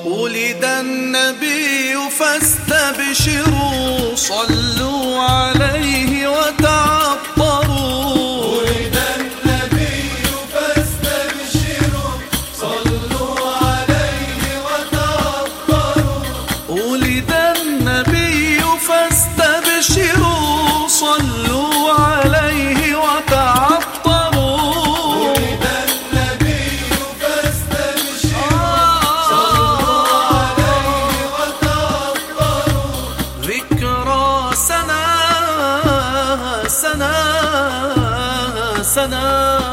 ولد النبي فاستبشروا صلوا عليه وتعطروا. ولد النبي فاستبشروا صلوا عليه وتعطروا. ولد النبي فاستبشروا صلوا عليه وتعطروا. ولد النبي فاستبشروا صلوا عليه وتعطروا. ذكرى سنة